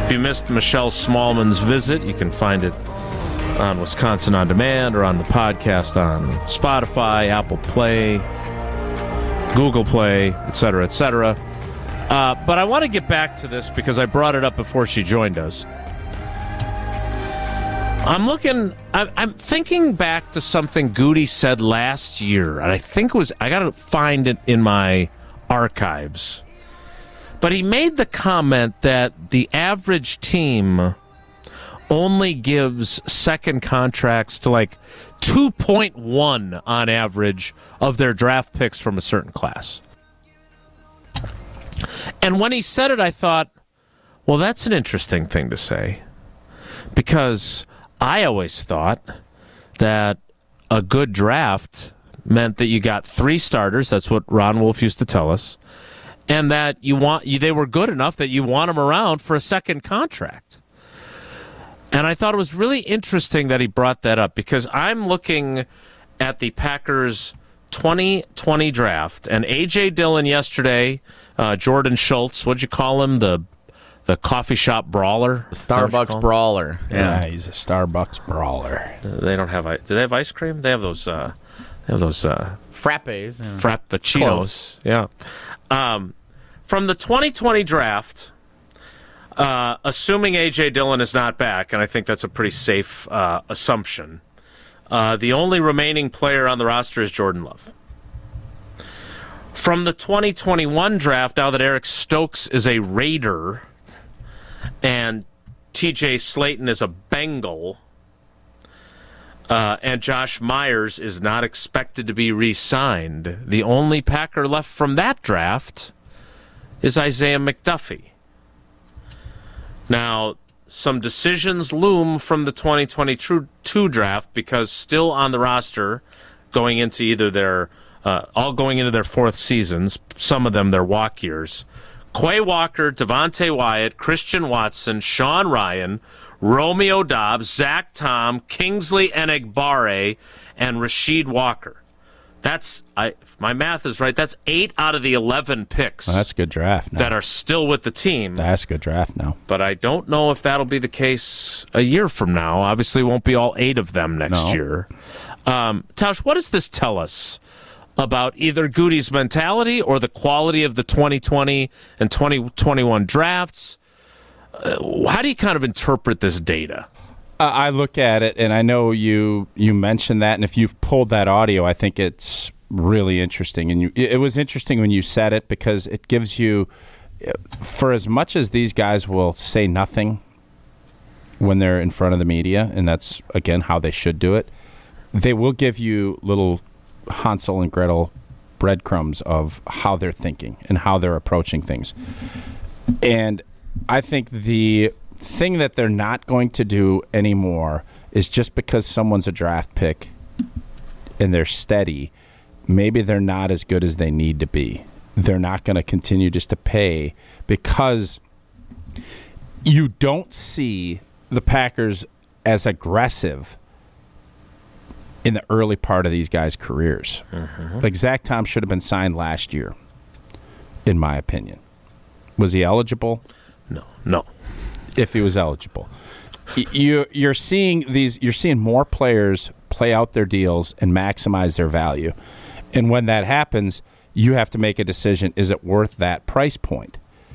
If you missed Michelle Smallman's visit, you can find it on Wisconsin On Demand or on the podcast on Spotify, Apple Play, Google Play, etc., etc. But I want to get back to this because I brought it up before she joined us. I'm thinking back to something Goody said last year, and I think it was, I got to find it in my archives. But he made the comment that the average team only gives second contracts to like 2.1 on average of their draft picks from a certain class. And when he said it, I thought, well, that's an interesting thing to say. Because I always thought that a good draft meant that you got 3 starters. That's what Ron Wolf used to tell us. And that they were good enough that you want them around for a second contract. And I thought it was really interesting that he brought that up because I'm looking at the Packers 2020 draft. And A.J. Dillon yesterday, Jordan Schultz, what'd you call him? The coffee shop brawler? Starbucks brawler. Yeah, he's a Starbucks brawler. They don't have do they have ice cream? They have those frappes. Frappuccinos. Close. Yeah. From the 2020 draft, assuming A.J. Dillon is not back, and I think that's a pretty safe assumption, the only remaining player on the roster is Jordan Love. From the 2021 draft, now that Eric Stokes is a Raider and T.J. Slayton is a Bengal, and Josh Myers is not expected to be re-signed, the only Packer left from that draft is Isaiah McDuffie. Now, some decisions loom from the 2022 draft because still on the roster, going into either their all going into their 4th seasons, some of them their walk years. Quay Walker, Devontae Wyatt, Christian Watson, Sean Ryan, Romeo Doubs, Zach Tom, Kingsley Enagbare, and Rasheed Walker. That's, if my math is right, that's 8 out of the 11 picks. Well, that's a good draft now. That are still with the team. That's a good draft now. But I don't know if that'll be the case a year from now. Obviously, it won't be all 8 of them next year. Tausch, what does this tell us about either Goody's mentality or the quality of the 2020 and 2021 drafts? How do you kind of interpret this data? I look at it, and I know you mentioned that, and if you've pulled that audio, I think it's really interesting. And it was interesting when you said it because it gives you, for as much as these guys will say nothing when they're in front of the media, and that's, again, how they should do it, they will give you little Hansel and Gretel breadcrumbs of how they're thinking and how they're approaching things. And I think the thing that they're not going to do anymore is just because someone's a draft pick and they're steady, maybe they're not as good as they need to be. They're not going to continue just to pay because you don't see the Packers as aggressive in the early part of these guys' careers. Mm-hmm. Like Zach Tom should have been signed last year, in my opinion. Was he eligible? No. If he was eligible, you're seeing more players play out their deals and maximize their value, and when that happens, you have to make a decision: is it worth that price point?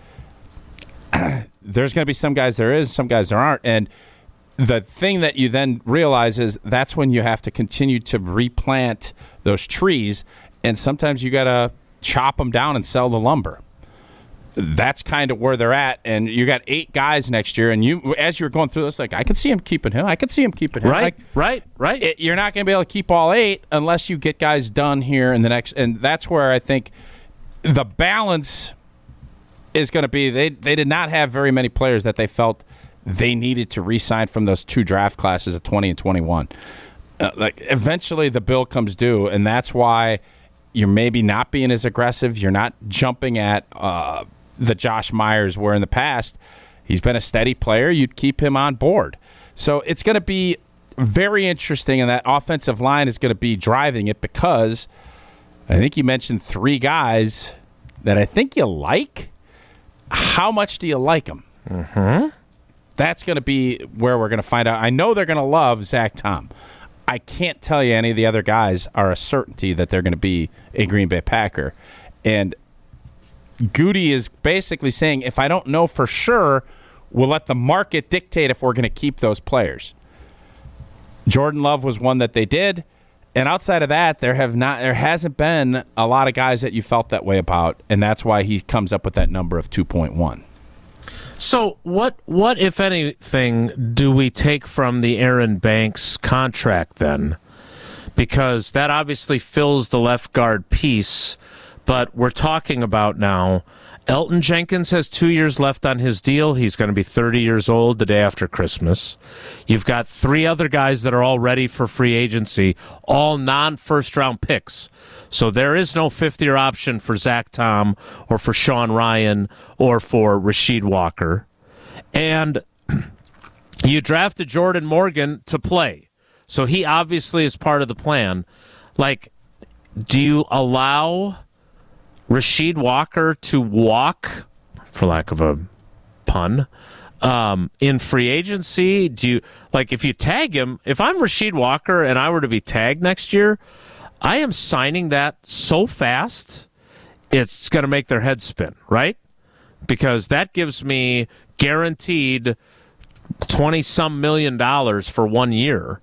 There's going to be some guys there is, some guys there aren't, and the thing that you then realize is that's when you have to continue to replant those trees, and sometimes you got to chop them down and sell the lumber. That's kind of where they're at, and you got 8 guys next year, and you, as you're going through this, like, I could see him keeping him. I could see him keeping him. Right. You're not going to be able to keep all 8 unless you get guys done here in the next, and that's where I think the balance is going to be. They did not have very many players that they felt they needed to re-sign from those 2 draft classes of 20 and 21. Eventually the bill comes due, and that's why you're maybe not being as aggressive. You're not jumping at the Josh Myers where in the past he's been a steady player. You'd keep him on board. So it's going to be very interesting, and that offensive line is going to be driving it because I think you mentioned 3 guys that I think you like. How much do you like them? Mm-hmm. That's going to be where we're going to find out. I know they're going to love Zach Tom. I can't tell you any of the other guys are a certainty that they're going to be a Green Bay Packer. And Goody is basically saying, if I don't know for sure, we'll let the market dictate if we're going to keep those players. Jordan Love was one that they did. And outside of that, there hasn't been a lot of guys that you felt that way about, and that's why he comes up with that number of 2.1. So what, if anything, do we take from the Aaron Banks contract then? Because that obviously fills the left guard piece, but we're talking about now Elton Jenkins has 2 years left on his deal. He's going to be 30 years old the day after Christmas. You've got 3 other guys that are all ready for free agency, all non-first-round picks. So there is no fifth-year option for Zach Tom or for Sean Ryan or for Rasheed Walker. And you drafted Jordan Morgan to play. So he obviously is part of the plan. Like, do you allow Rasheed Walker to walk, for lack of a pun, in free agency? Do you, like, if you tag him, if I'm Rasheed Walker and I were to be tagged next year, I am signing that so fast, it's going to make their head spin, right? Because that gives me guaranteed $20-some million for 1 year.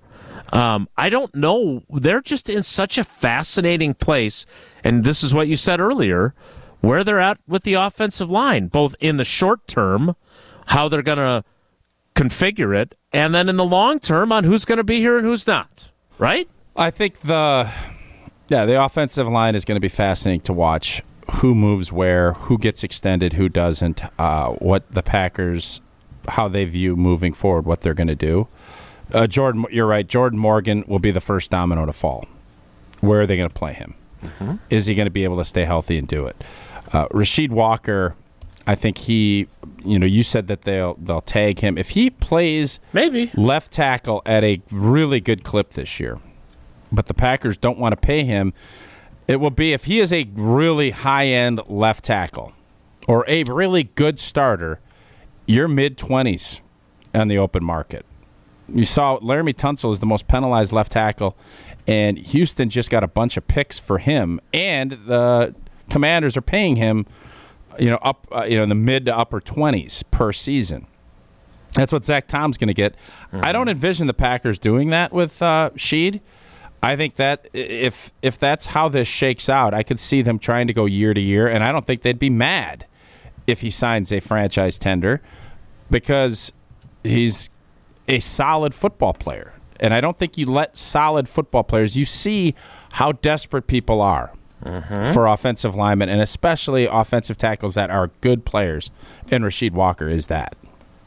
I don't know. They're just in such a fascinating place, and this is what you said earlier, where they're at with the offensive line, both in the short term, how they're going to configure it, and then in the long term on who's going to be here and who's not, right? I think the offensive line is going to be fascinating to watch. Who moves where, who gets extended, who doesn't, what the Packers, how they view moving forward, what they're going to do. Jordan, you're right. Jordan Morgan will be the first domino to fall. Where are they going to play him? Mm-hmm. Is he going to be able to stay healthy and do it? Rasheed Walker, I think you said that they'll tag him. If he plays maybe left tackle at a really good clip this year, but the Packers don't want to pay him, it will be if he is a really high-end left tackle or a really good starter, you're mid-20s on the open market. You saw Laramie Tunsil is the most penalized left tackle, and Houston just got a bunch of picks for him, and the Commanders are paying him, up, in the mid to upper 20s per season. That's what Zach Tom's going to get. Mm-hmm. I don't envision the Packers doing that with Sheed. I think that if that's how this shakes out, I could see them trying to go year to year, and I don't think they'd be mad if he signs a franchise tender because he's a solid football player. And I don't think you let solid football players, you see how desperate people are for offensive linemen, and especially offensive tackles that are good players, and Rasheed Walker is that.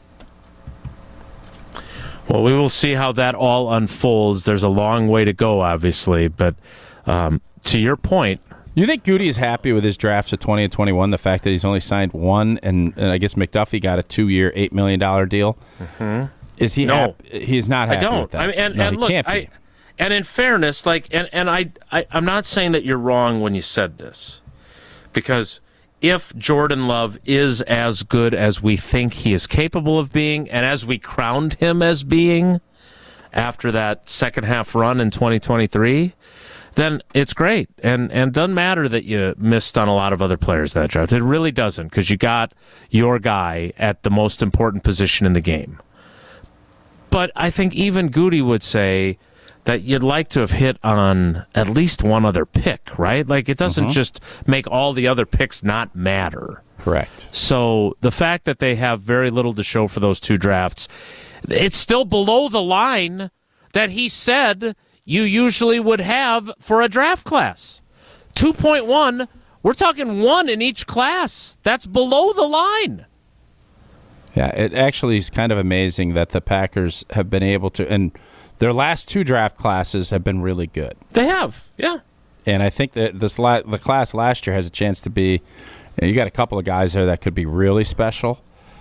Well, we will see how that all unfolds. There's a long way to go, obviously, but to your point, you think Goody is happy with his drafts of 20 and 21, the fact that he's only signed one, and I guess McDuffie got a 2-year, $8 million deal? Mm-hmm. Is he happy? He's not happy with that. I mean, and look, and in fairness, I'm not saying that you're wrong when you said this, because if Jordan Love is as good as we think he is capable of being, and as we crowned him as being after that second half run in 2023, then it's great. And it doesn't matter that you missed on a lot of other players that draft. It really doesn't, because you got your guy at the most important position in the game. But I think even Goody would say that you'd like to have hit on at least one other pick, right? Like, it doesn't just make all the other picks not matter. Correct. So the fact that they have very little to show for those 2 drafts, it's still below the line that he said you usually would have for a draft class. 2.1, we're talking 1 in each class. That's below the line. Yeah, it actually is kind of amazing that the Packers have been able to, and their last 2 draft classes have been really good. They have, yeah. And I think that the class last year has a chance to be, you got a couple of guys there that could be really special.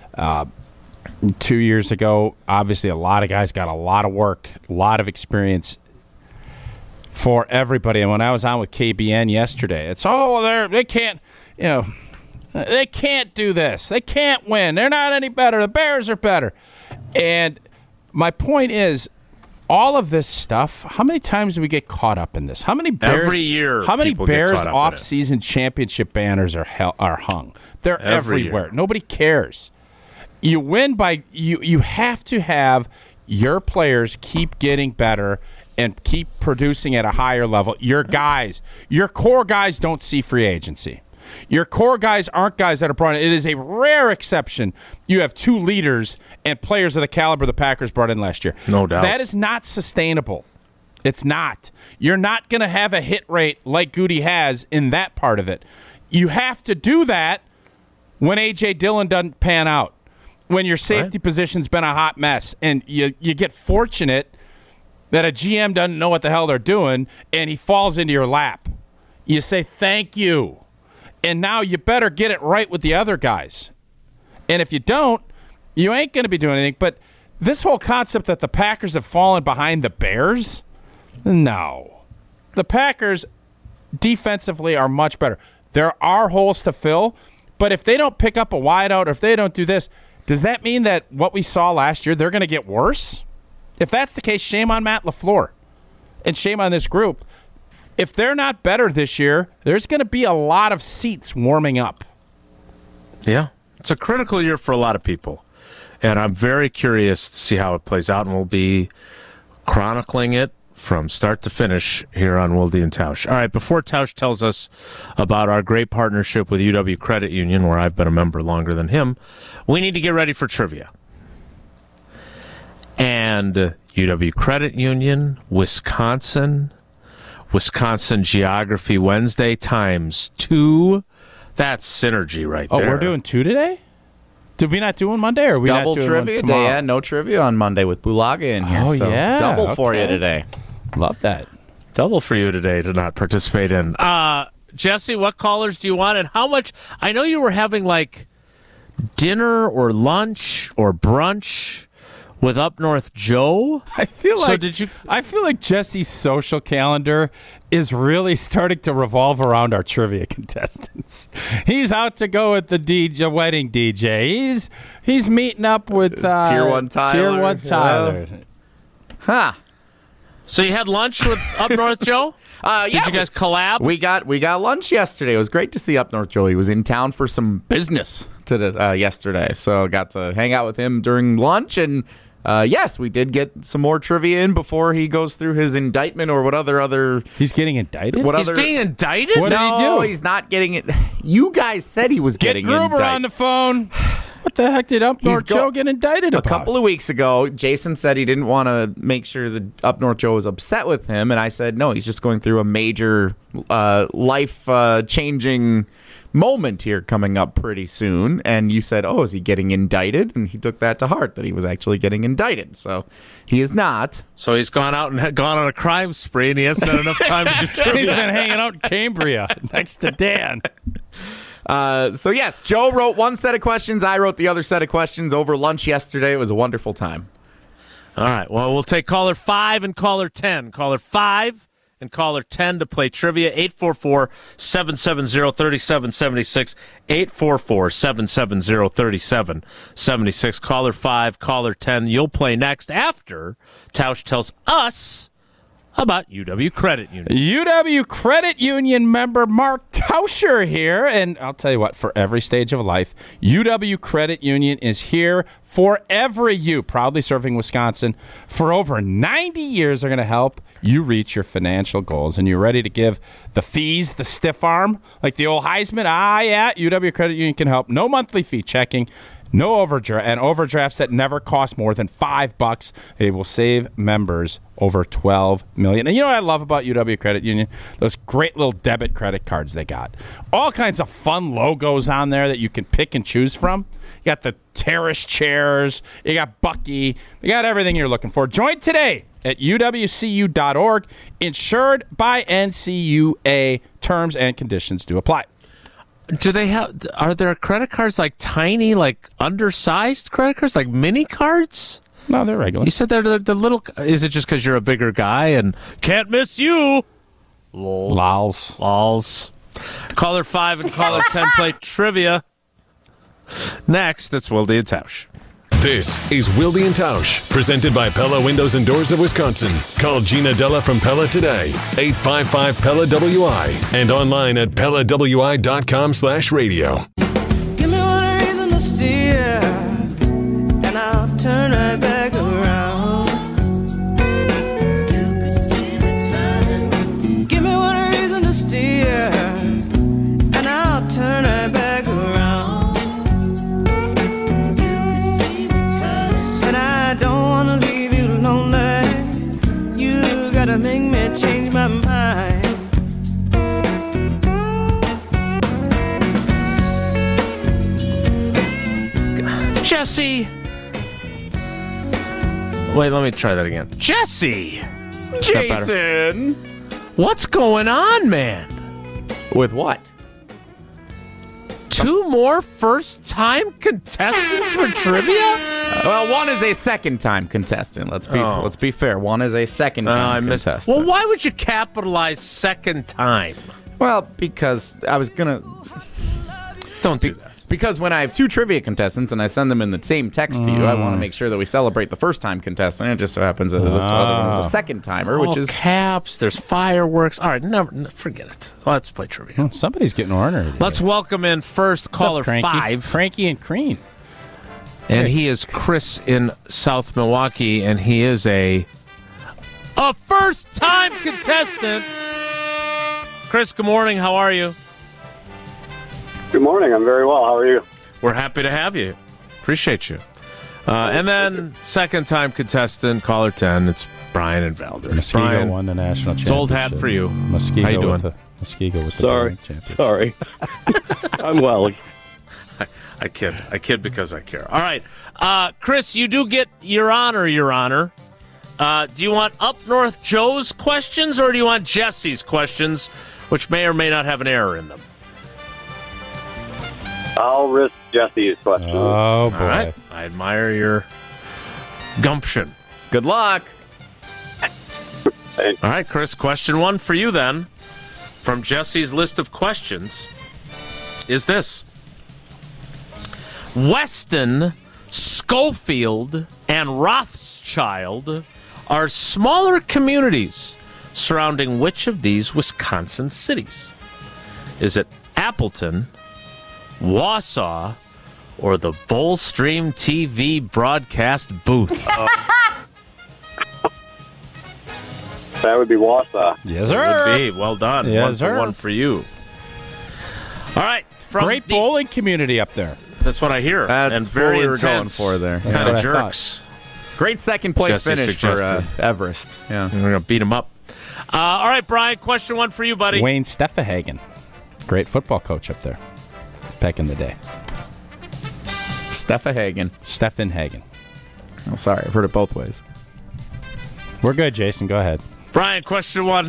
2 years ago, obviously a lot of guys got a lot of work, a lot of experience for everybody. And when I was on with KBN yesterday, it's, they can't, They can't do this. They can't win. They're not any better. The Bears are better. And my point is, all of this stuff, how many times do we get caught up in this? How many Bears, Every year how many people get Bears caught up in it. off-season championship banners are hung? They're Every everywhere. year. Nobody cares. You win by you have to have your players keep getting better and keep producing at a higher level. Your guys, your core guys don't see free agency. Your core guys aren't guys that are brought in. It is a rare exception. You have two leaders and players of the caliber the Packers brought in last year. No doubt. That is not sustainable. It's not. You're not going to have a hit rate like Goody has in that part of it. You have to do that when A.J. Dillon doesn't pan out, when your safety position's been a hot mess, and you get fortunate that a GM doesn't know what the hell they're doing, and he falls into your lap. You say, thank you. And now you better get it right with the other guys. And if you don't, you ain't going to be doing anything. But this whole concept that the Packers have fallen behind the Bears, no. The Packers defensively are much better. There are holes to fill, but if they don't pick up a wideout or if they don't do this, does that mean that what we saw last year, they're going to get worse? If that's the case, shame on Matt LaFleur and shame on this group. If they're not better this year, there's going to be a lot of seats warming up. Yeah. It's a critical year for a lot of people. And I'm very curious to see how it plays out, and we'll be chronicling it from start to finish here on Wilde and Tausch. All right, before Tausch tells us about our great partnership with UW Credit Union, where I've been a member longer than him, we need to get ready for trivia. And UW Credit Union, Wisconsin Geography Wednesday times 2. That's synergy right there. Oh, we're doing 2 today? Did we not do one Monday? Or are we Double not doing trivia one tomorrow? day. Yeah, no trivia on Monday with Bulaga in here. Oh, so yeah. double for you Okay. today. Love that. Double for you today to not participate in. Jesse, what callers do you want, and how much? I know you were having like dinner or lunch or brunch with Up North Joe. I feel So like did you- I feel like Jesse's social calendar is really starting to revolve around our trivia contestants. He's out to go with the DJ, wedding DJ. He's meeting up with Tier 1 Tyler. Tier 1 Tyler. Huh. So you had lunch with Up North Joe? Yeah. Did you guys collab? We got lunch yesterday. It was great to see Up North Joe. He was in town for some business yesterday, so got to hang out with him during lunch. And yes, we did get some more trivia in before he goes through his indictment or what other. He's getting indicted? He's being indicted? What did he No, do? he's not getting it. You guys said he was Get getting Gruber indicted. on the phone. What the heck did Up North Joe get indicted A about? couple of weeks ago, Jason said he didn't want to make sure that Up North Joe was upset with him, and I said, no, he's just going through a major life-changing moment here coming up pretty soon. And you said, oh, is he getting indicted? And he took that to heart, that he was actually getting indicted. So he is not. So he's gone out and gone on a crime spree, and he hasn't had enough time to do He's trivia. been hanging out in Cambria next to Dan. So yes, Joe wrote one set of questions. I wrote the other set of questions over lunch yesterday. It was a wonderful time. All right. Well, we'll take caller 5 and caller 10. Caller 5 and caller 10 to play trivia. 844-770-3776. 844-770-3776. Caller 5, caller 10. You'll play next after Tausch tells us about UW Credit Union. UW Credit Union member Mark Tauscher here. And I'll tell you what, for every stage of life, UW Credit Union is here for every you. Proudly serving Wisconsin for over 90 years. They're going to help you reach your financial goals. And you're ready to give the fees the stiff arm like the old Heisman? Yeah, UW Credit Union can help. No monthly fee checking. No overdraft, and overdrafts that never cost more than $5. They will save members over $12 million. And you know what I love about UW Credit Union? Those great little debit credit cards they got. All kinds of fun logos on there that you can pick and choose from. You got the Terrace chairs. You got Bucky. You got everything you're looking for. Join today at uwcu.org. Insured by NCUA. Terms and conditions do apply. Do they have? Are there credit cards like tiny, like undersized credit cards, like mini cards? No, they're regular. You said they're the little. Is it just because you're a bigger guy and can't miss you? Lols. Lols. Caller 5 and caller 10 play trivia. Next, it's Wilde and Tausch. This is Wilde and Tausch, presented by Pella Windows and Doors of Wisconsin. Call Gina Della from Pella today, 855-PELLA-WI, and online at PellaWI.com/radio. Give me one reason to steer, and I'll turn right back around. Give me one reason to steer, and I'll turn right back around. And I don't wanna leave you lonely. You gotta make me change my mind. Jesse. Wait, let me try that again. Jesse. Jason. What's going on, man? With what? 2 more first-time contestants for trivia? Well, one is a second-time contestant. Let's be fair. One is a second-time contestant. Well, why would you capitalize second time? Well, because I was gonna. Don't do that. Because when I have 2 trivia contestants and I send them in the same text to you, I want to make sure that we celebrate the first-time contestant. It just so happens that this other one is a second-timer, which is caps. There's fireworks. All right, forget it. Let's play trivia. Well, somebody's getting ornery. Let's welcome in first caller 5. Frankie and Crean. And he is Chris in South Milwaukee, and he is a first-time contestant. Chris, good morning. How are you? Good morning. I'm very well. How are you? We're happy to have you. Appreciate you. And then second-time contestant, caller 10. It's Brian and Valder. Muskego Brian, won the national championship. It's old hat for you. Muskego How you doing? Muskego with the Sorry. championship. Sorry. I'm well. I kid because I care. All right. Chris, you do get your honor. Do you want Up North Joe's questions or do you want Jesse's questions, which may or may not have an error in them? I'll risk Jesse's question. Oh, boy. All right. I admire your gumption. good luck. All right, Chris, question 1 for you then, from Jesse's list of questions, is this. Weston, Schofield, and Rothschild are smaller communities surrounding which of these Wisconsin cities? Is it Appleton, Wausau, or the Bullstream TV broadcast booth? That would be Wausau. Yes, Would sir. be. Well done. Yes, 1 for sir. 1 for you. All right. Great bowling community up there. That's what I hear. That's and very what we were intense. going for there. That's Kind what of I thought. jerks. Great second-place Jesse finish for suggested. Everest. Yeah. We're going to beat him up. All right, Brian, question 1 for you, buddy. Wayne Steffenhagen. Great football coach up there back in the day. Steffenhagen. Steffenhagen. Oh, sorry, I've heard it both ways. We're good, Jason. Go ahead. Brian, question 1.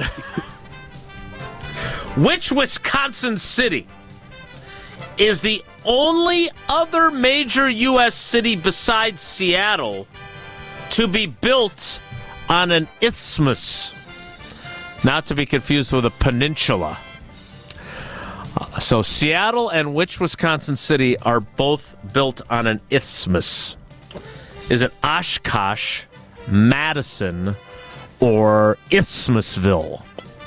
Which Wisconsin city is the only other major U.S. city besides Seattle to be built on an isthmus? Not to be confused with a peninsula. So Seattle and which Wisconsin city are both built on an isthmus? Is it Oshkosh, Madison, or Isthmusville?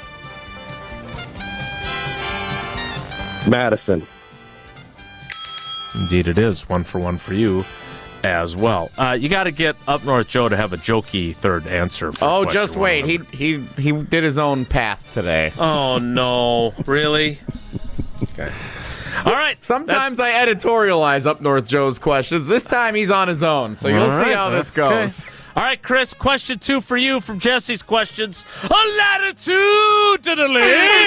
Madison. Indeed it is. 1 for 1 for you as well. You got to get Up North Joe to have a jokey third answer. For Oh, question just 1. wait. He did his own path today. Oh, no. Really? Okay. All right. Sometimes I editorialize Up North Joe's questions. This time he's on his own, so you'll All see right. how this Okay. goes. All right, Chris, question 2 for you from Jesse's questions. Latitudinally.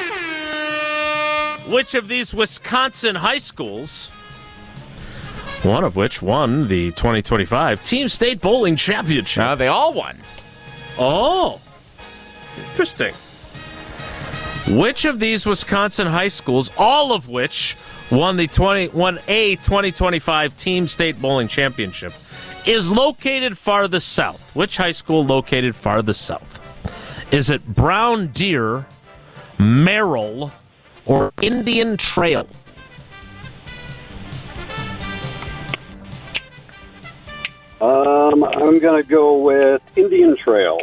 Which of these Wisconsin high schools, one of which won the 2025 Team State Bowling Championship? They all won. Oh, interesting. Which of these Wisconsin high schools, all of which won a 2025 Team State Bowling Championship, is located farthest south? Which high school located farthest south? Is it Brown Deer, Merrill, or Indian Trail? I'm going to go with Indian Trail.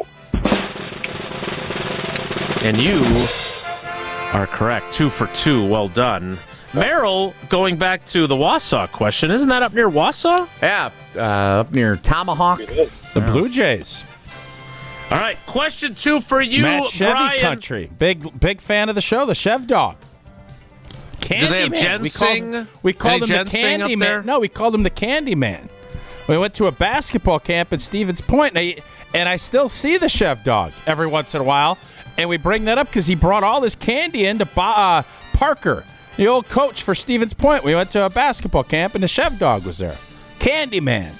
And you are correct. 2 for 2. Well done. Merrill, going back to the Wausau question, isn't that up near Wausau? Yeah, up near Tomahawk. The Blue Jays. All right, question 2 for you, Matt Chevy Brian. country. Big fan of the show, the Chev Dog. Do they have ginseng? We called Any him the ginseng up Candy there? Man. No, we called him the Candy Man. We went to a basketball camp at Stevens Point, and I still see the Chev Dog every once in a while. And we bring that up because he brought all this candy into Parker, the old coach for Stevens Point. We went to a basketball camp, and the Chev Dog was there. Candy Man.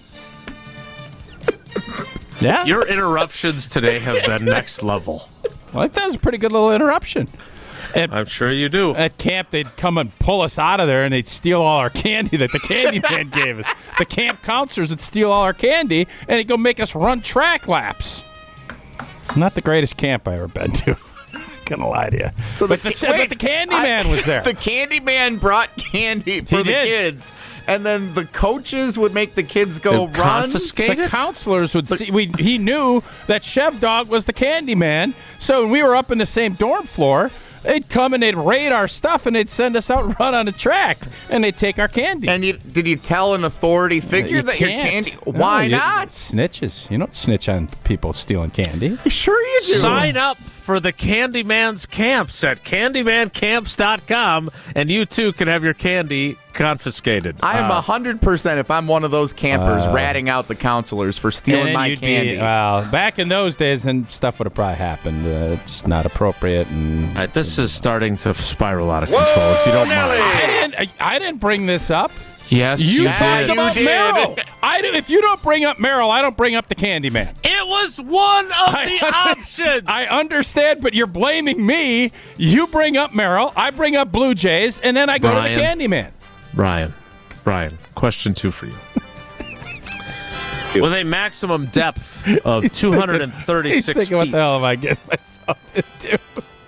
Yeah. Your interruptions today have been next level. I think that was a pretty good little interruption. I'm sure you do. At camp, they'd come and pull us out of there, and they'd steal all our candy that the candy man gave us. The camp counselors would steal all our candy, and he'd go make us run track laps. Not the greatest camp I ever been to. Gonna lie to you. So but the candy man was there. The candy man brought candy for the kids, and then the coaches would make the kids go They'd run. confiscate The it? counselors would see. He knew that Chev Dog was the candy man, so when we were up in the same dorm floor, they'd come and they'd raid our stuff, and they'd send us out and run on the track, and they'd take our candy. And did you tell an authority figure You that your can't. candy? Why No, not? Snitches. You don't snitch on people stealing candy. Sure you do. Sign up for the Candyman's Camps at CandymanCamps.com, and you too can have your candy confiscated. I am 100% if I'm one of those campers ratting out the counselors for stealing my candy. Well, back in those days, and stuff would have probably happened. It's not appropriate. And All right, this is starting to spiral out of control, if you don't mind. I didn't bring this up. Yes, You you talked did. about did. Merrill. If you don't bring up Merrill, I don't bring up the Candyman. It was one of the options. I understand, but you're blaming me. You bring up Merrill, I bring up Blue Jays, and then I go to the Candyman. Brian, question 2 for you. With a maximum depth of 236 He's thinking, feet. what the hell am I getting myself into?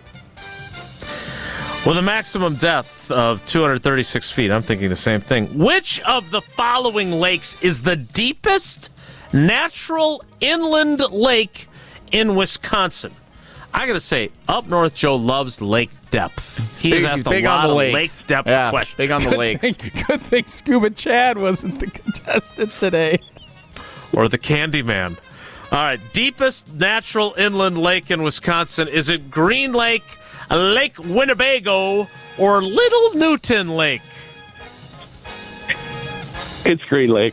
With a maximum depth of 236 feet, I'm thinking the same thing. Which of the following lakes is the deepest natural inland lake in Wisconsin? I gotta say, up north, Joe loves lake depth. He's asked a lot of lake depth questions. Big on the lakes. Good thing Scuba Chad wasn't the contestant today. Or the Candyman. All right, deepest natural inland lake in Wisconsin. Is it Green Lake, Lake Winnebago, or Little Newton Lake? It's Green Lake.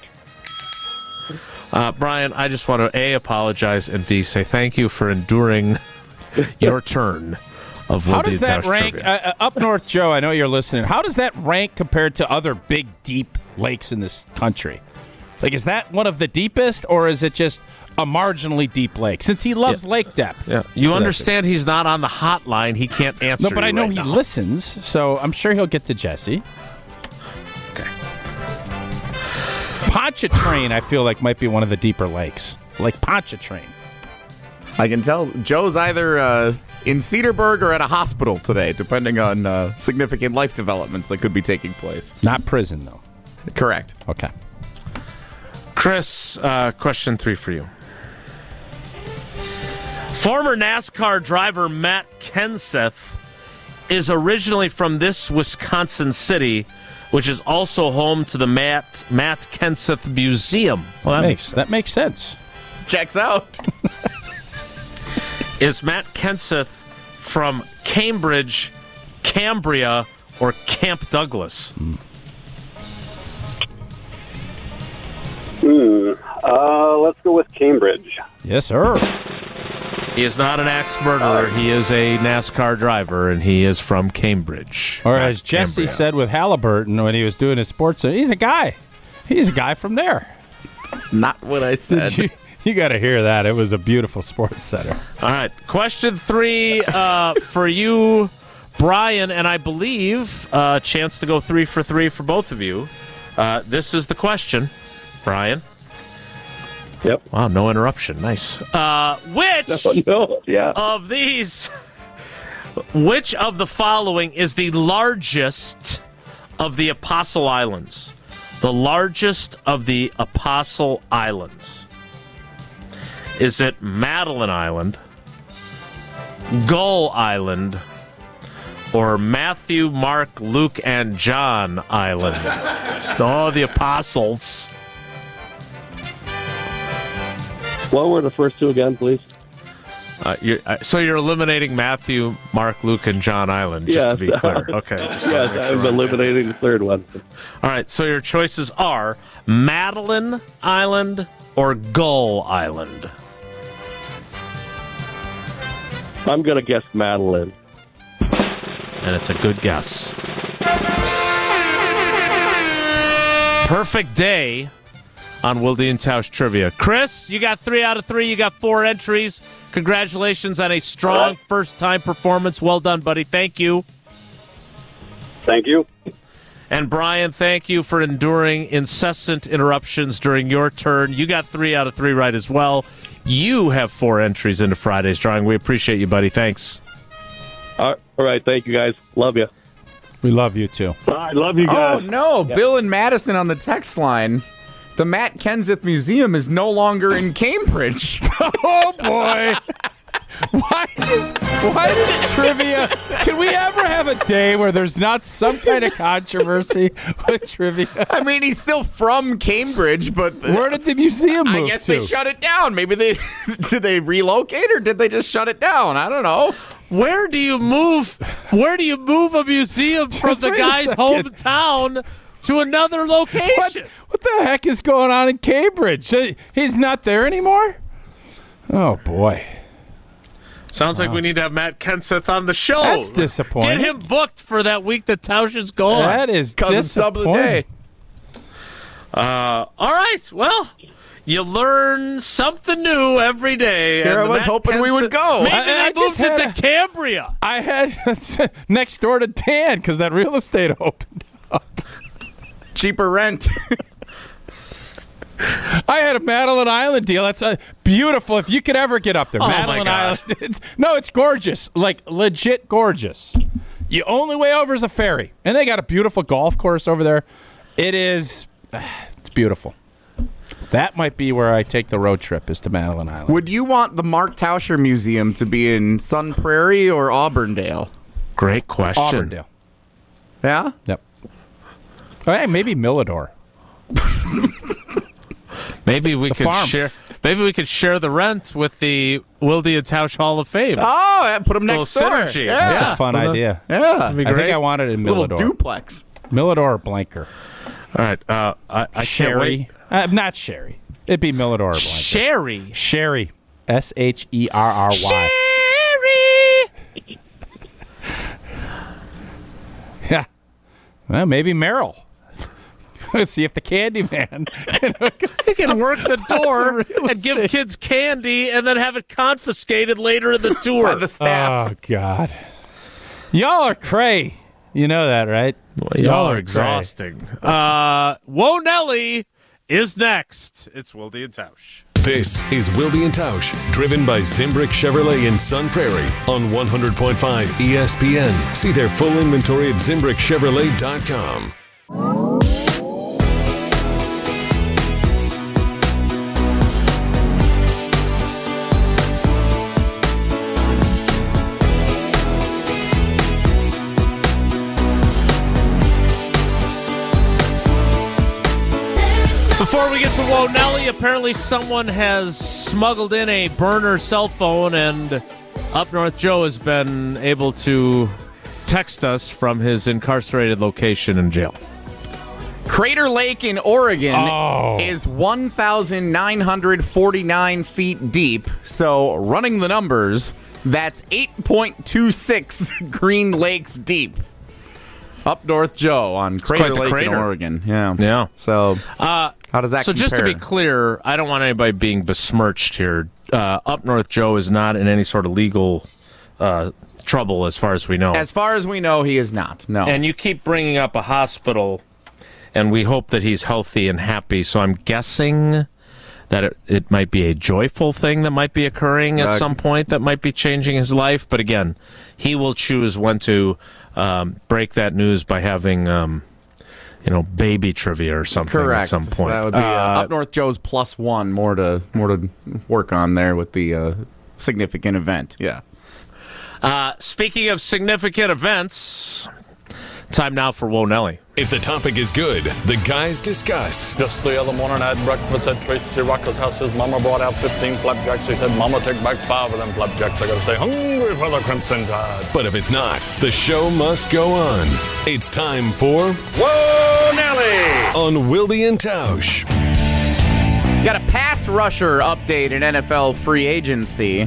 Brian, I just want to, A, apologize, and B, say thank you for enduring your turn of How does that Tausch rank, trivia. up north, Joe, I know you're listening. How does that rank compared to other big, deep lakes in this country? Like, is that one of the deepest, or is it just a marginally deep lake? Since he loves lake depth. Yeah. You understand he's not on the hotline. He can't answer No, but I know he now. listens, so I'm sure he'll get to Jesse. Okay. Pontchartrain, I feel like, might be one of the deeper lakes. Like Pontchartrain. I can tell Joe's either in Cedarburg or at a hospital today, depending on significant life developments that could be taking place. Not prison, though. Correct. Okay. Chris, question 3 for you. Former NASCAR driver Matt Kenseth is originally from this Wisconsin city, which is also home to the Matt Kenseth Museum. Well, That makes sense. Checks out. Is Matt Kenseth from Cambridge, Cambria, or Camp Douglas? Let's go with Cambridge. Yes, sir. He is not an axe murderer. He is a NASCAR driver, and he is from Cambridge. Or as Jesse Cambria. said with Halliburton when he was doing his sports, he's a guy. He's a guy from there. Not what I said. You got to hear that. It was a beautiful sports center. All right. Question 3 for you, Brian, and I believe a chance to go 3 for 3 for both of you. This is the question, Brian. Yep. Wow, no interruption. Nice. Which No, yeah. of these Which of the following is the largest of the Apostle Islands? The largest of the Apostle Islands. Is it Madeline Island, Gull Island, or Matthew, Mark, Luke, and John Island? Oh, the apostles. What were the first two again, please? So you're eliminating Matthew, Mark, Luke, and John Island, just to be clear. Okay. Yes, I'm eliminating the third one. All right, so your choices are Madeline Island or Gull Island. I'm going to guess Madeline. And it's a good guess. Perfect day on Wilde and Tausch Trivia. Chris, you got 3 out of 3. You got 4 entries. Congratulations on a strong first-time performance. Well done, buddy. Thank you. Thank you. And Brian, thank you for enduring incessant interruptions during your turn. You got 3 out of 3 right as well. You have 4 entries into Friday's drawing. We appreciate you, buddy. Thanks. All right. Thank you, guys. Love you. We love you, too. I love you guys. Oh, no. Bill and Madison on the text line. The Matt Kenseth Museum is no longer in Cambridge. Oh, boy. Why does trivia... Can we ever have a day where there's not some kind of controversy with trivia? I mean, he's still from Cambridge, but... Where did the museum move I guess to? they shut it down. Maybe they... Did they relocate or did they just shut it down? I don't know. Where do you move a museum from Just the wait a guy's second. hometown to another location? What the heck is going on in Cambridge? He's not there anymore? Oh, boy. Sounds like we need to have Matt Kenseth on the show. That's disappointing. Get him booked for that week that Tausch is gone. That is Cousin sub of the disappointing. day. All right. Well, you learn something new every day. Here and I the was Matt hoping we would go. Maybe I they just moved it had to Cambria. I had next door to Dan because that real estate opened up. Cheaper rent. I had a Madeline Island deal. That's beautiful. If you could ever get up there, Oh, Madeline my gosh. Island. It's gorgeous, like legit gorgeous. The only way over is a ferry, and they got a beautiful golf course over there. It's beautiful. That might be where I take the road trip, is to Madeline Island. Would you want the Mark Tauscher Museum to be in Sun Prairie or Auburndale? Great question. Auburndale. Yeah? Yep. Oh, hey, maybe Millador. Maybe we could farm. share. Maybe we could share the rent with the Wilde and Tausch Hall of Fame. Oh, yeah, put them next Little door. synergy. Yeah. That's a fun idea. Yeah. That'd be I think great. I wanted it in Little Millador. duplex. Millador or Blanker. All right. I can't Sherry. wait. Not Sherry. It'd be Millador or Blanker. Sherry. Sherry. Sherry. Sherry. Yeah. Well, maybe Merrill. Let's see if the Candyman can hook us. He can work the door real and give estate. kids candy and then have it confiscated later in the By tour. the staff. Oh, God. Y'all are cray. You know that, right? Y'all are cray. exhausting. Whoa, Nelly is next. It's Wilde and Tausch. This is Wilde and Tausch, driven by Zimbrick Chevrolet in Sun Prairie on 100.5 ESPN. See their full inventory at ZimbrickChevrolet.com. Before we get to Whoa Nelly, apparently someone has smuggled in a burner cell phone, and Up North Joe has been able to text us from his incarcerated location in jail. Crater Lake in Oregon Oh. is 1,949 feet deep. So, running the numbers, that's 8.26 Green Lakes deep. Up North Joe on Crater quite the Lake in crater. Oregon. Yeah. Yeah. So, how does that So compare? just to be clear, I don't want anybody being besmirched here. Up North Joe is not in any sort of legal trouble as far as we know. As far as we know, he is not. No. And you keep bringing up a hospital, and we hope that he's healthy and happy. So I'm guessing that it might be a joyful thing that might be occurring at some point that might be changing his life. But again, he will choose when to break that news by having, baby trivia or something at some point. That would be Up North Joe's +1, more to work on there with the significant event. Yeah. Speaking of significant events, time now for Whoa Nelly. If the topic is good, the guys discuss. Just the other morning I had breakfast at Tracy Rocker's house. His mama brought out 15 flapjacks. He said, Mama, take back 5 of them flapjacks. I gotta stay hungry for the Crimson Tide. But if it's not, the show must go on. It's time for Whoa, Nelly! On Wilde and Tausch. Got a pass rusher update in NFL free agency.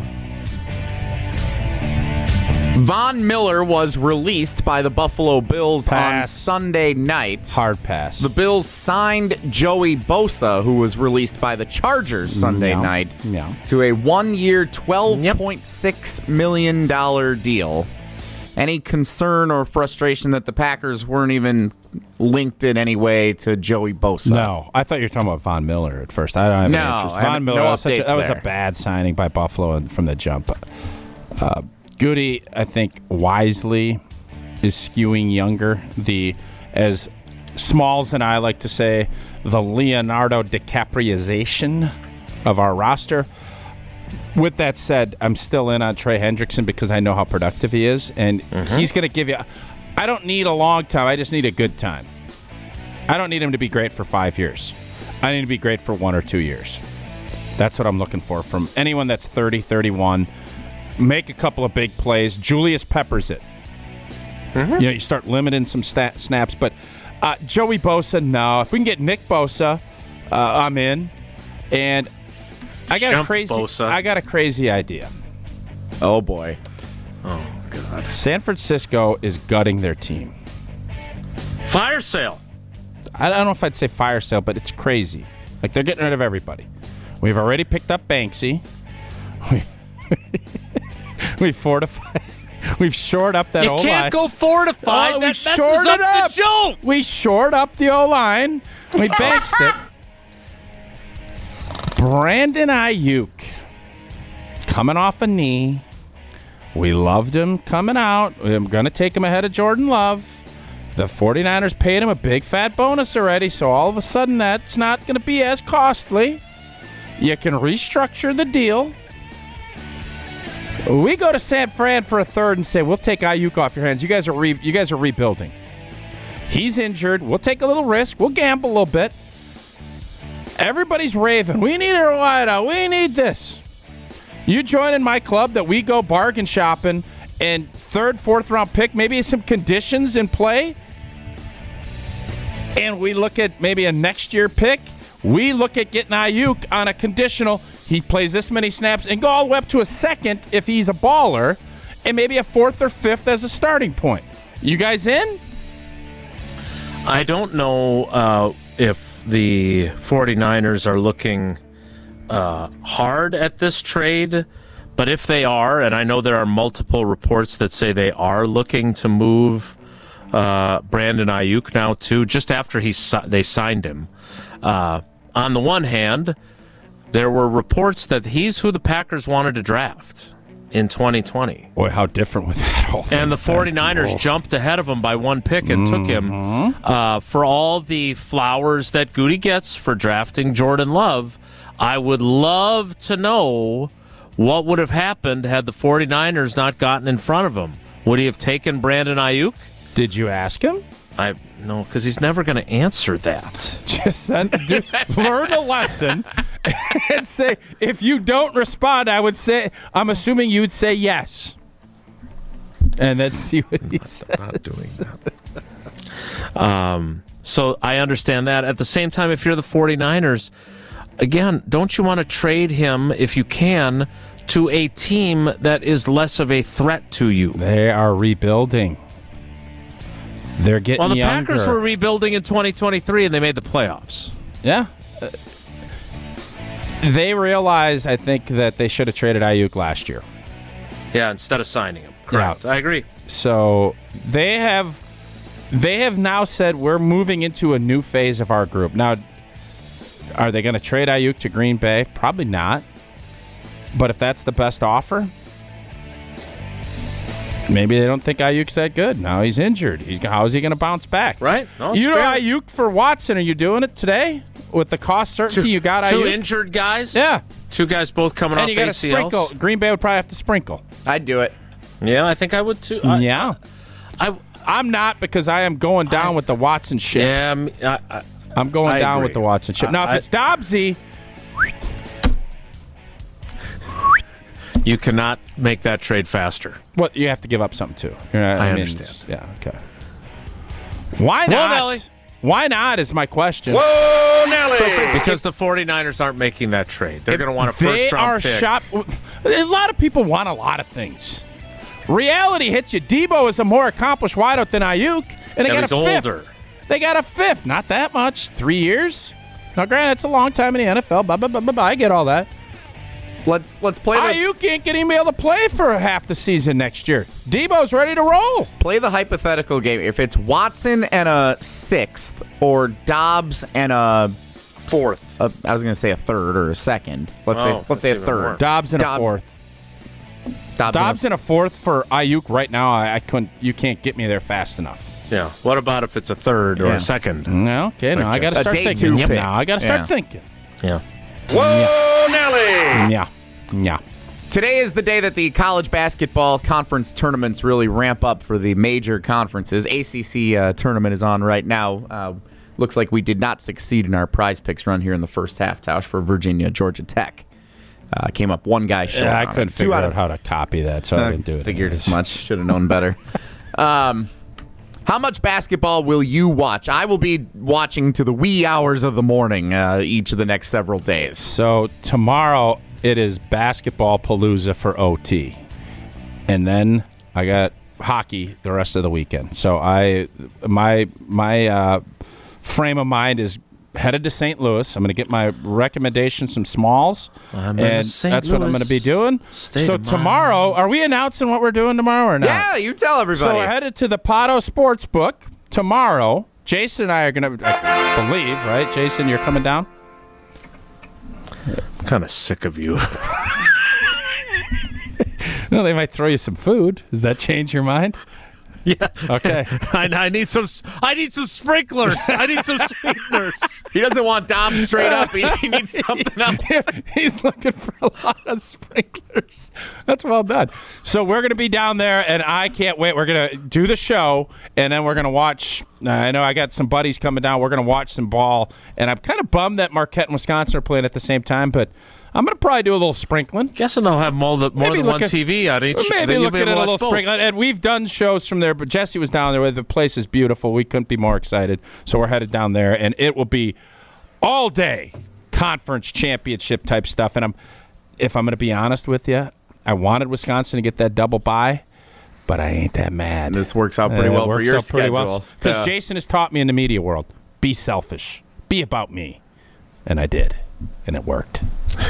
Von Miller was released by the Buffalo Bills on Sunday night. Hard pass. The Bills signed Joey Bosa, who was released by the Chargers Sunday night, to a 1-year, $12.6 million deal. Any concern or frustration that the Packers weren't even linked in any way to Joey Bosa? No. I thought you were talking about Von Miller at first. I don't have any interest. Von Miller, that was a bad signing by Buffalo from the jump. Goody, I think, wisely is skewing younger. As Smalls and I like to say, the Leonardo DiCaprioization of our roster. With that said, I'm still in on Trey Hendrickson because I know how productive he is, and he's going to give you. I don't need a long time. I just need a good time. I don't need him to be great for 5 years. I need to be great for 1 or 2 years. That's what I'm looking for from anyone that's 30, 31. Make a couple of big plays. Julius Peppers it. You start limiting some snaps. But Joey Bosa, no. If we can get Nick Bosa, I'm in. And I got a crazy idea. Oh, boy. Oh, God. San Francisco is gutting their team. Fire sale. I don't know if I'd say fire sale, but it's crazy. Like, they're getting rid of everybody. We've already picked up Banksy. We've fortified. We've shored up that O-line. You can't go fortified. That messes up the joke. We shored up the O-line. We banksed it. Brandon Ayuk coming off a knee. We loved him coming out. I'm going to take him ahead of Jordan Love. The 49ers paid him a big fat bonus already, so all of a sudden that's not going to be as costly. You can restructure the deal. We go to San Fran for a third and say, we'll take Ayuk off your hands. You guys are rebuilding. He's injured. We'll take a little risk. We'll gamble a little bit. Everybody's raving. We need a wideout. We need this. You join in my club that we go bargain shopping and 3rd, 4th round pick, maybe some conditions in play. And we look at maybe a next year pick. We look at getting Ayuk on a conditional. He plays this many snaps and go all the way up to a 2nd if he's a baller, and maybe a 4th or 5th as a starting point. You guys in? I don't know if the 49ers are looking hard at this trade, but if they are, and I know there are multiple reports that say they are looking to move Brandon Ayuk now too, just after they signed him. On the one hand, there were reports that he's who the Packers wanted to draft in 2020. Boy, how different with that whole thing. And the 49ers jumped ahead of him by 1 pick and took him. For all the flowers that Goody gets for drafting Jordan Love, I would love to know what would have happened had the 49ers not gotten in front of him. Would he have taken Brandon Ayuk? Did you ask him? No, because he's never going to answer that. Just learn a lesson and say, if you don't respond, I'm assuming you would say yes. And then see what he says. I'm not doing that. So I understand that. At the same time, if you're the 49ers, again, don't you want to trade him, if you can, to a team that is less of a threat to you? They are rebuilding. They're getting younger. Well, the Packers were rebuilding in 2023, and they made the playoffs. Yeah. They realized, I think, that they should have traded Ayuk last year. Yeah, instead of signing him. Correct. Yeah. I agree. So they have now said we're moving into a new phase of our group. Now, Are they going to trade Ayuk to Green Bay? Probably not. But if that's the best offer, maybe they don't think Ayuk's that good. Now he's injured. How is he going to bounce back? Right? No, You know fair. Ayuk for Watson. Are you doing it today with the cost certainty you got? Two Ayuk? injured guys. Yeah. Two guys both coming And off you got to ACLs. sprinkle. Green Bay would probably have to sprinkle. I'd do it. Yeah, I think I would too. Yeah. I'm not, because I am going down with the Watson ship. Yeah, I'm going I down agree. with the Watson ship. Now, if it's Dobbsy, you cannot make that trade faster. well, you have to give up something too. I understand. Yeah, okay. Why Whoa, not? Nelly. Why not is my question. Whoa, Nelly! Because the 49ers aren't making that trade. They're going to want a They first-round are pick. shop. A lot of people want a lot of things. Reality hits you. Debo is a more accomplished wideout than Ayuk, and they Yeah, got a he's fifth. older. They got a fifth. Not that much. 3 years. Now, granted, it's a long time in the NFL. Blah, blah, blah, blah, blah. I get all that. Let's play the Ayuk ain't getting able to play for half the season next year. Debo's ready to roll. hypothetical game. If it's Watson and a sixth, or Dobbs and a fourth, I was going to say a third or a second. Let's say a even third. worse. Dobbs and a fourth. Dobbs and a fourth for Ayuk right now. I couldn't. You can't get me there fast enough. Yeah. What about if it's a third or Yeah. a second? No. Okay. Now I got to A start day thinking. two Yep, pick. now I got to start Yeah. thinking. Yeah. Whoa, Nelly! Yeah. Yeah. Today is the day that the college basketball conference tournaments really ramp up for the major conferences. ACC tournament is on right now. Looks like we did not succeed in our prize picks run here in the first half, Tausch, for Virginia, Georgia Tech. Came up one guy short. I on it. couldn't figure out how to copy that, so I didn't do it. Figured anyways. as much. Should have known better. How much basketball will you watch? I will be watching to the wee hours of the morning each of the next several days. So tomorrow it is basketball palooza for OT, and then I got hockey the rest of the weekend. So my frame of mind is headed to St. Louis. I'm going to get my recommendations from Smalls, I'm in and St. that's what I'm going to be Louis doing. state So of mind. tomorrow, are we announcing what we're doing tomorrow or not? Yeah, you tell everybody. So we're headed to the Pato Sportsbook tomorrow. Jason and I are going to, I believe, right? Jason, you're coming down? I'm kind of sick of you. No, they might throw you some food. Does that change your mind? Yeah. Okay. I need some. I need some sprinklers. I need some sweeteners. He doesn't want Dom straight up. He needs something else. He's looking for a lot of sprinklers. That's well done. So we're going to be down there, and I can't wait. We're going to do the show, and then we're going to watch. I know I got some buddies coming down. We're going to watch some ball, and I'm kind of bummed that Marquette and Wisconsin are playing at the same time, but I'm going to probably do a little sprinkling. Guessing they'll have more than one TV on each. Maybe then you'll looking be at able a to little watch both. sprinkling. And we've done shows from there, but Jesse was down there. The place is beautiful. We couldn't be more excited. So we're headed down there, and it will be all day conference championship type stuff. And if I'm going to be honest with you, I wanted Wisconsin to get that double bye, but I ain't that mad. This works out pretty well for your schedule. Because Jason has taught me in the media world, be selfish, be about me. And I did, and it worked.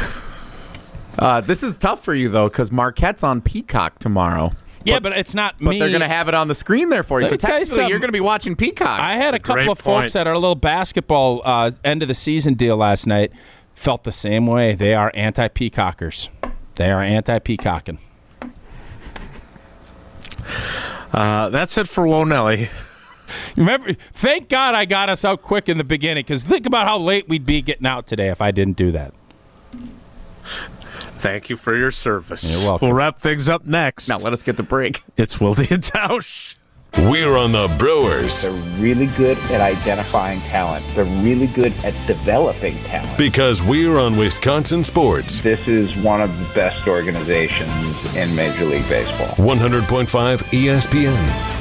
This is tough for you, though, because Marquette's on Peacock tomorrow. Yeah, but it's not But me. they're going to have it on the screen there for you. Let So me tell you technically, you're something. going to be watching Peacock. I had a couple great of folks point. at our little basketball end of the season deal last night felt the same way. They are anti-peacockers. They are anti-peacocking. That's it for Wonelli. Remember, thank God I got us out quick in the beginning, because think about how late we'd be getting out today if I didn't do that. Thank you for your service. You're welcome. We'll wrap things up next. Now let us get the break. It's Wilde and Tausch. We're on the Brewers They're really good at identifying talent. They're really good at developing talent. because we're on Wisconsin Sports. This is one of the best organizations in Major League Baseball. 100.5 ESPN.